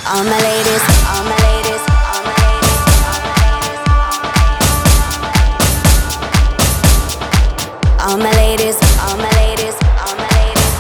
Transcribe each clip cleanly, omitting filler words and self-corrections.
All my ladies, all my ladies, all my ladies, all my ladies, all my ladies, all my ladies,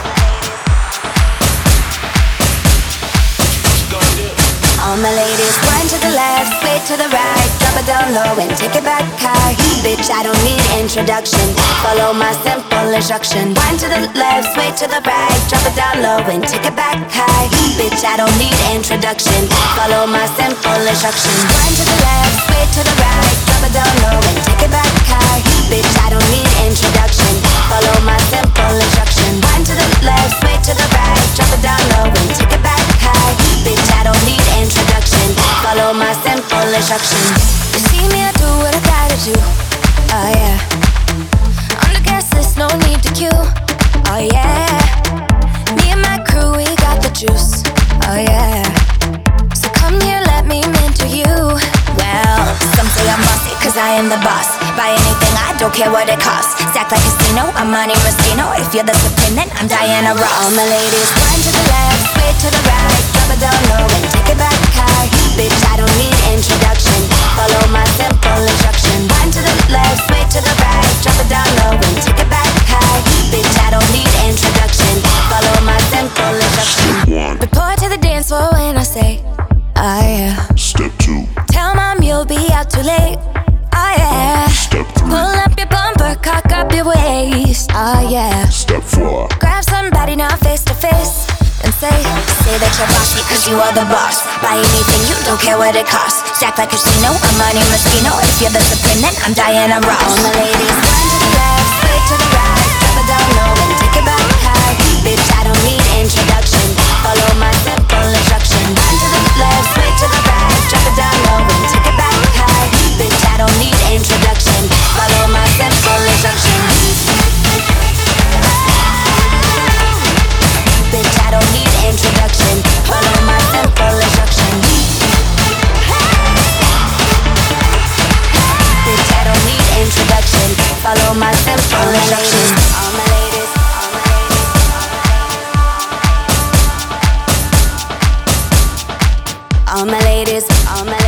all my ladies. One to the left, sway to the right, drop it down low and take it back high. Bitch, I don't need introduction. Follow my simple instruction. One to the left, sway to the right, drop it down low and take it back high. Bitch, I don't need introduction. Follow my simple instruction. One to the left, sway to the right, drop it down low and take it back high. Bitch, I don't need introduction. Follow my simple instruction. One to the left, sway to the right, drop it down low and take it back high. Bitch, I don't need introduction. Follow my simple instruction. You see me, I do what I gotta do. Oh yeah. On the gas list, no need to queue. Oh yeah. Me and my crew, we got the juice. Oh yeah. So come here, let me mentor you. Well, some say I'm bossy, cause I am the boss. Buy anything, I don't care what it costs. Stack like casino, I'm Monte Rustino. If you're the supreme, then I'm Diana Ross. All my ladies, one to the left, sway to the right, drop it down low and take it back high. Bitch, I don't need introduction. Follow my simple instruction. One to the left, sway to the right, drop it down low and take it back high. Bitch, I don't need introduction. Follow my simple instruction. Step 1. Report to the dance floor when I say, oh yeah. Step 2. Tell mom you'll be out too late. Oh yeah. Step 3. Pull up your bumper, cock up your waist. Oh yeah. Step 4. Grab somebody now face to face and say that you're bossy cause you are the boss. Buy anything, you don't care what it costs. Stack like casino, I'm Monte Rustino. If you're the supreme, then I'm Diana Ross. All my ladies, one to the left, sway to the right, drop it down low and take it back high. Bitch, I don't need introduction. Follow my simple instruction. One to the left, sway to the right, drop it down low and take it back high. Bitch, I don't need introduction. Follow my simple instruction. Bitch, I don't need introduction. Follow my simple instruction. Bitch, I don't need introduction. Follow my simple instruction. All my ladies, all my ladies, all my ladies, all my ladies.